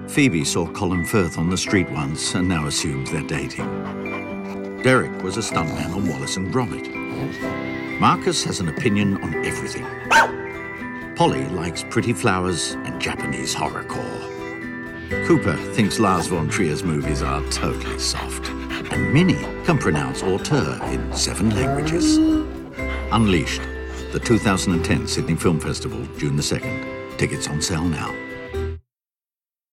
Phoebe saw Colin Firth on the street once and now assumes they're dating. Derek was a stuntman on Wallace and Gromit. Marcus has an opinion on everything. Polly likes pretty flowers and Japanese horrorcore. Cooper thinks Lars von Trier's movies are totally soft. And Minnie can pronounce auteur in 7 languages. Unleashed, the 2010 Sydney Film Festival, June the 2nd. Tickets on sale now.